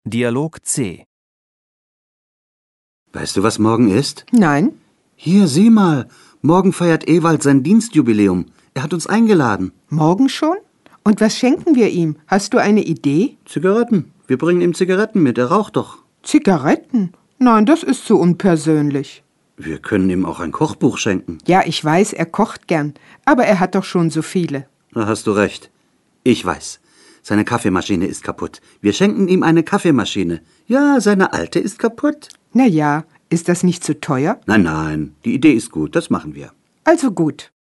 Dialog C. Weißt du, was morgen ist? Nein. Hier, sieh mal. Morgen feiert Ewald sein Dienstjubiläum. Er hat uns eingeladen. Morgen schon? Und was schenken wir ihm? Hast du eine Idee? Zigaretten. Wir bringen ihm Zigaretten mit. Er raucht doch. Zigaretten? Nein, das ist zu unpersönlich. Wir können ihm auch ein Kochbuch schenken. Ja, ich weiß, er kocht gern. Aber er hat doch schon so viele. Da hast du recht. Ich weiß. Seine Kaffeemaschine ist kaputt. Wir schenken ihm eine Kaffeemaschine. Ja, seine alte ist kaputt. Na ja, ist das nicht zu teuer? Nein, die Idee ist gut. Das machen wir. Also gut.